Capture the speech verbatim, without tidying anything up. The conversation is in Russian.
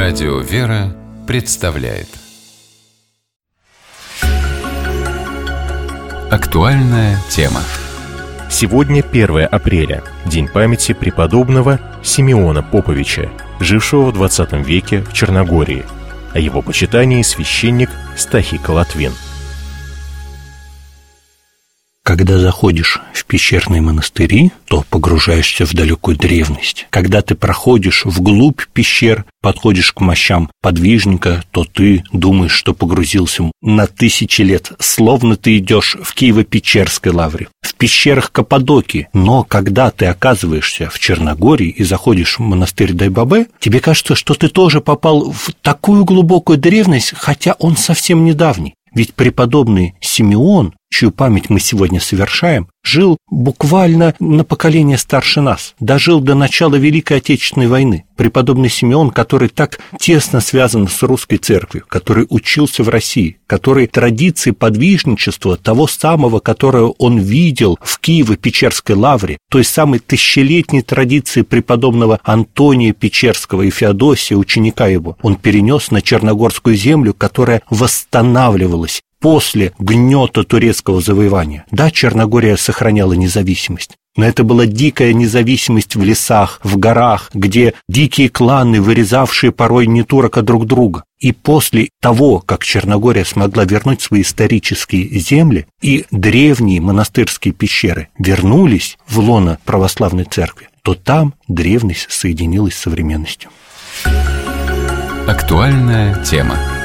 Радио «Вера» представляет актуальная тема. Сегодня первое апреля, день памяти преподобного Симеона Поповича, жившего в двадцатом веке в Черногории. О его почитании священник Стахий Колотвин. Когда заходишь в пещерные монастыри, то погружаешься в далекую древность. Когда ты проходишь вглубь пещер, подходишь к мощам подвижника, то ты думаешь, что погрузился на тысячи лет, словно ты идешь в Киево-Печерской лавре, в пещерах Каппадокии. Но когда ты оказываешься в Черногории и заходишь в монастырь Дайбабе, тебе кажется, что ты тоже попал в такую глубокую древность, хотя он совсем недавний. Ведь преподобный Симеон, чью память мы сегодня совершаем, жил буквально на поколение старше нас, дожил до начала Великой Отечественной войны. Преподобный Симеон, который так тесно связан с русской церковью, который учился в России, который традиции подвижничества, того самого, которое он видел в Киево-Печерской лавре, той самой тысячелетней традиции преподобного Антония Печерского и Феодосия, ученика его, он перенес на Черногорскую землю, которая восстанавливалась после гнета турецкого завоевания. Да, Черногория сохраняла независимость, но это была дикая независимость в лесах, в горах, где дикие кланы, вырезавшие порой не турок, а друг друга. И после того, как Черногория смогла вернуть свои исторические земли, и древние монастырские пещеры вернулись в лоно православной церкви, то там древность соединилась с современностью. Актуальная тема.